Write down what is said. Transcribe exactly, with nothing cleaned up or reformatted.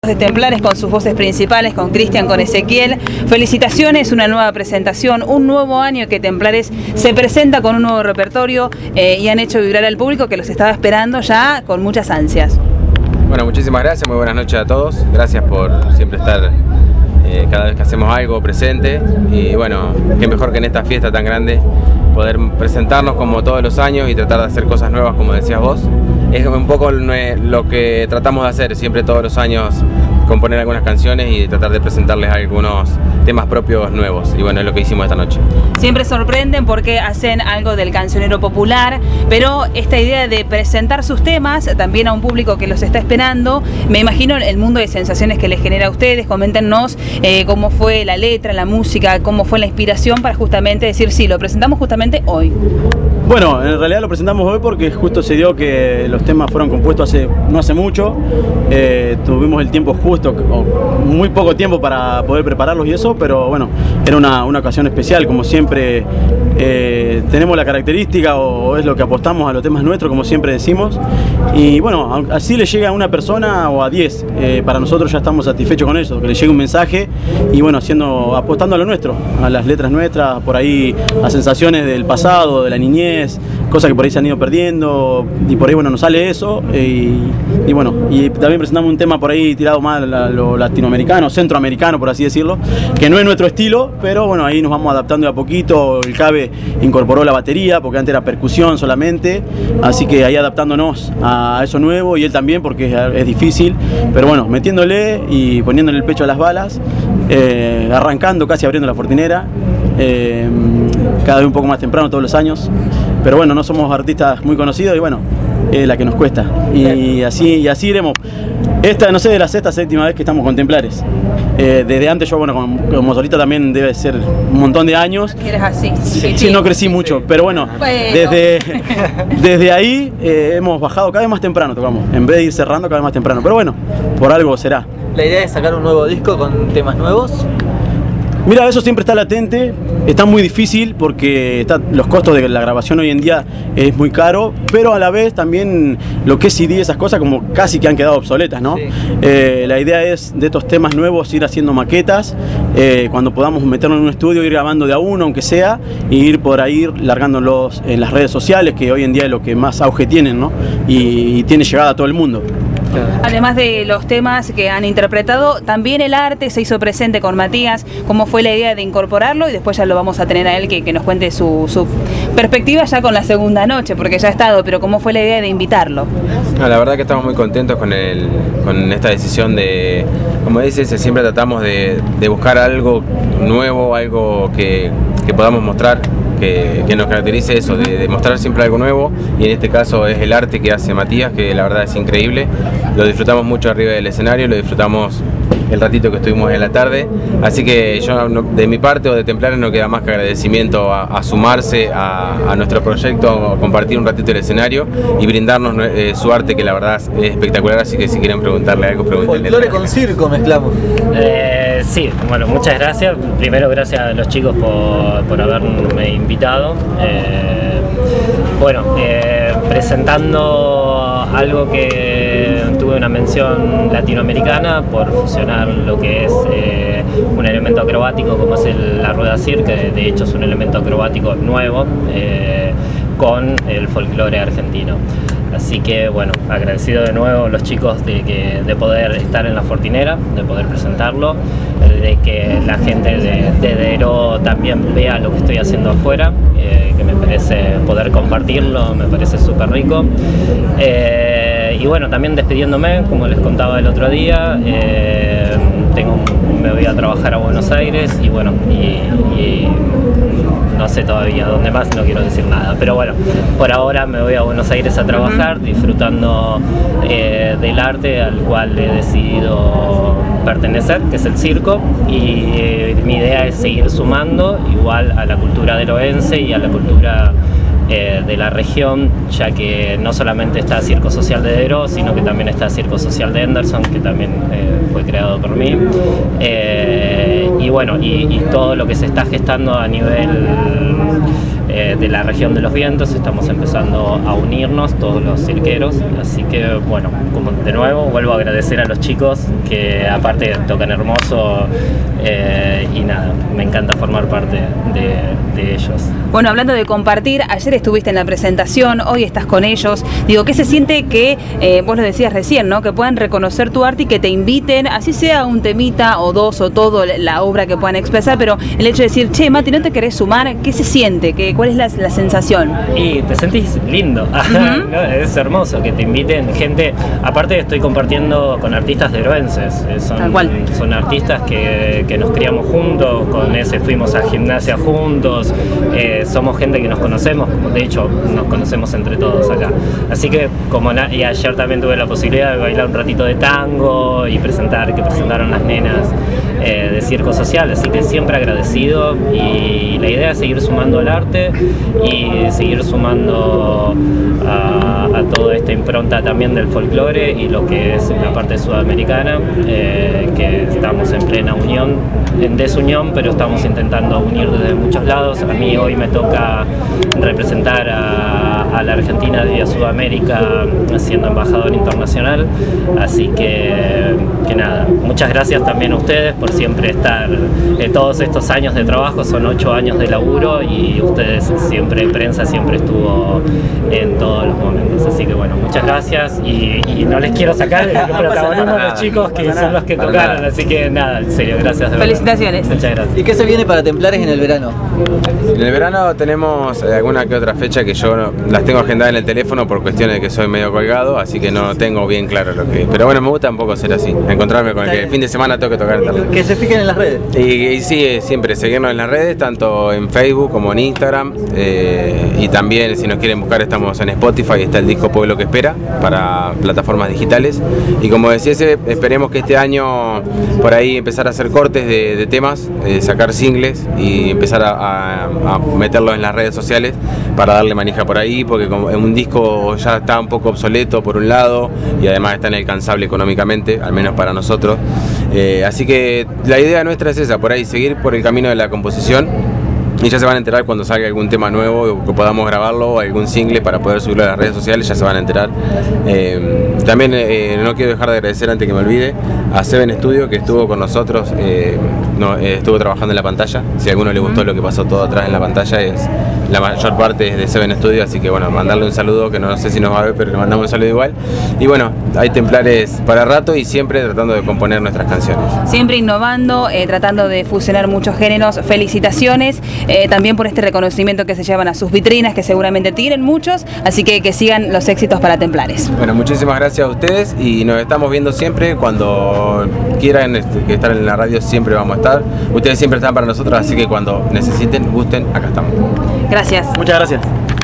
De Templares con sus voces principales, con Cristian, con Ezequiel. Felicitaciones, una nueva presentación, un nuevo año que Templares se presenta con un nuevo repertorio eh, y han hecho vibrar al público que los estaba esperando ya con muchas ansias. Bueno, muchísimas gracias, muy buenas noches a todos. Gracias por siempre estar eh, cada vez que hacemos algo presente. Y bueno, qué mejor que en esta fiesta tan grande poder presentarnos como todos los años y tratar de hacer cosas nuevas, como decías vos. Es un poco lo que tratamos de hacer siempre todos los años, componer algunas canciones y tratar de presentarles algunos temas propios nuevos, y bueno, es lo que hicimos esta noche. Siempre sorprenden porque hacen algo del cancionero popular, pero esta idea de presentar sus temas también a un público que los está esperando, me imagino el mundo de sensaciones que les genera a ustedes. Coméntenos eh, cómo fue la letra, la música, cómo fue la inspiración para justamente decir, sí, lo presentamos justamente hoy. Bueno, en realidad lo presentamos hoy porque justo se dio que los temas fueron compuestos hace no hace mucho, eh, tuvimos el tiempo justo, o muy poco tiempo para poder prepararlos y eso, pero bueno, era una, una ocasión especial, como siempre eh, tenemos la característica o es lo que apostamos a los temas nuestros, como siempre decimos, y bueno, así le llega a una persona o a diez, eh, para nosotros ya estamos satisfechos con eso, que le llegue un mensaje y bueno, haciendo, apostando a lo nuestro, a las letras nuestras, por ahí a sensaciones del pasado, de la niñez, cosas que por ahí se han ido perdiendo y por ahí bueno nos sale eso y, y bueno, y también presentamos un tema por ahí tirado más a lo latinoamericano, centroamericano por así decirlo, que no es nuestro estilo, pero bueno, ahí nos vamos adaptando de a poquito. El Cabe incorporó la batería porque antes era percusión solamente, así que ahí adaptándonos a eso nuevo, y él también porque es, es difícil, pero bueno, metiéndole y poniéndole el pecho a las balas, eh, arrancando, casi abriendo la fortinera, eh, cada vez un poco más temprano todos los años. Pero bueno, no somos artistas muy conocidos y bueno, es la que nos cuesta. Y así, y así iremos. Esta, no sé, de la sexta, séptima vez que estamos con Templares. Eh, desde antes yo, bueno, como, como solista también debe ser un montón de años. Eres así. Sí, sí, no crecí mucho, pero bueno, bueno. Desde, desde ahí eh, hemos bajado cada vez más temprano, tocamos. En vez de ir cerrando cada vez más temprano. Pero bueno, por algo será. ¿La idea es sacar un nuevo disco con temas nuevos? Mira, eso siempre está latente, está muy difícil porque está, los costos de la grabación hoy en día es muy caro, pero a la vez también lo que es C D, esas cosas como casi que han quedado obsoletas, ¿no? Sí. Eh, la idea es de estos temas nuevos ir haciendo maquetas, eh, cuando podamos meternos en un estudio, ir grabando de a uno, aunque sea, e ir por ahí largándolos en las redes sociales, que hoy en día es lo que más auge tienen, ¿no? Y, y tiene llegada a todo el mundo. Además de los temas que han interpretado, también el arte se hizo presente con Matías. ¿Cómo fue la idea de incorporarlo? Y después ya lo vamos a tener a él que, que nos cuente su, su perspectiva ya con la segunda noche, porque ya ha estado, pero ¿cómo fue la idea de invitarlo? No, la verdad que estamos muy contentos con, el, con esta decisión de, como dices, siempre tratamos de, de buscar algo nuevo, algo que, que podamos mostrar. Que, que nos caracterice eso, de, de mostrar siempre algo nuevo, y en este caso es el arte que hace Matías, que la verdad es increíble. Lo disfrutamos mucho arriba del escenario, lo disfrutamos el ratito que estuvimos en la tarde, así que yo de mi parte o de Templares no queda más que agradecimiento a, a sumarse a, a nuestro proyecto, a compartir un ratito el escenario y brindarnos eh, su arte, que la verdad es espectacular, así que si quieren preguntarle algo, pregúntenle. Folclore con circo mezclamos. Eh, sí, bueno, muchas gracias. Primero gracias a los chicos por, por haberme invitado. Eh, bueno, eh, presentando algo que tuve una mención latinoamericana por fusionar lo que es eh, un elemento acrobático como es el, la rueda circo, que de hecho es un elemento acrobático nuevo, eh, con el folclore argentino. Así que bueno, agradecido de nuevo a los chicos de, que, de poder estar en la Fortinera, de poder presentarlo, de que la gente de, de Deró también vea lo que estoy haciendo afuera, eh, que me parece poder compartirlo, me parece súper rico. Eh, y bueno, también despidiéndome, como les contaba el otro día, eh, tengo, me voy a trabajar a Buenos Aires y bueno, y, y no sé todavía dónde más, no quiero decir nada, pero bueno, por ahora me voy a Buenos Aires a trabajar, disfrutando eh, del arte al cual he decidido pertenecer, que es el circo, y eh, mi idea es seguir sumando igual a la cultura deroense y a la cultura eh, de la región, ya que no solamente está Circo Social de Deró, sino que también está Circo Social de Henderson, que también eh, fue creado por mí. Eh, y bueno, y, y todo lo que se está gestando a nivel eh, de la región de los vientos. Estamos empezando a unirnos todos los cirqueros, así que bueno, como de nuevo vuelvo a agradecer a los chicos que aparte tocan hermoso eh, y nada, me encanta formar parte de, de ellos. Bueno, hablando de compartir, ayer estuviste en la presentación, hoy estás con ellos. Digo, ¿qué se siente que, eh, vos lo decías recién, ¿no? Que puedan reconocer tu arte y que te inviten, así sea un temita o dos o todo la obra que puedan expresar, pero el hecho de decir, che, Mati, ¿no te querés sumar? ¿Qué se siente? ¿Qué, ¿Cuál es la, la sensación? Y te sentís lindo. Uh-huh. ¿No? Es hermoso que te inviten gente. Aparte estoy compartiendo con artistas deroenses. Son, Tal cual. son artistas que, que nos criamos juntos, con ese fuimos a gimnasia juntos. Eh, somos gente que nos conocemos, de hecho nos conocemos entre todos acá. Así que como na y ayer también tuve la posibilidad de bailar un ratito de tango y presentar, que presentaron las nenas eh, de circo social, así que siempre agradecido, y la idea es seguir sumando al arte y seguir sumando a, a toda esta impronta también del folclore y lo que es la parte sudamericana, eh, que estamos en plena unión, en desunión, pero estamos intentando unir desde muchos lados. A mí hoy me toca representar a, a la Argentina vía Sudamérica siendo embajador internacional, así que, que nada, muchas gracias también a ustedes por siempre estar, eh, todos estos años de trabajo, son ocho años de laburo y ustedes siempre, prensa siempre estuvo en todos los momentos, así que bueno, muchas gracias y, y no les quiero sacar el protagonismo a los chicos que son los que tocaron, así que nada, en serio, gracias de verdad. Felicitaciones. Muchas gracias. ¿Y qué se viene para Templares en el verano? En el verano tenemos alguna que otra fecha que yo no, las tengo agendadas en el teléfono por cuestiones de que soy medio colgado, así que no tengo bien claro lo que... Pero bueno, me gusta un poco ser así, encontrarme con el que el fin de semana tengo que tocar en tal. Que se fijen en las redes. Y, y sí, siempre seguirnos en las redes, tanto en Facebook como en Instagram, eh, y también si nos quieren buscar estamos en Spotify, está el disco Pueblo que Espera para plataformas digitales, y como decía, esperemos que este año por ahí empezar a hacer cortes de, de temas, eh, sacar singles y empezar a, a, a meterlos en las redes sociales para darle manija por ahí, porque como un disco ya está un poco obsoleto por un lado y además está inalcanzable económicamente, al menos para nosotros, eh, así que la idea nuestra es esa, por ahí seguir por el camino de la composición, y ya se van a enterar cuando salga algún tema nuevo o que podamos grabarlo, algún single para poder subirlo a las redes sociales, ya se van a enterar. Eh, también eh, no quiero dejar de agradecer, antes que me olvide, a Seven Studio, que estuvo con nosotros, eh, no, eh, estuvo trabajando en la pantalla. Si a alguno le gustó lo que pasó todo atrás en la pantalla, es la mayor parte es de Seven Studio, así que bueno, mandarle un saludo, que no sé si nos va a ver, pero le mandamos un saludo igual. Y bueno, hay Templares para rato y siempre tratando de componer nuestras canciones. Siempre innovando, eh, tratando de fusionar muchos géneros. Felicitaciones eh, también por este reconocimiento que se llevan a sus vitrinas, que seguramente tienen muchos, así que que sigan los éxitos para Templares. Bueno, muchísimas gracias a ustedes y nos estamos viendo siempre. Cuando quieran este, estar en la radio siempre vamos a estar. Ustedes siempre están para nosotros, así que cuando necesiten, gusten, acá estamos. Gracias. Muchas gracias.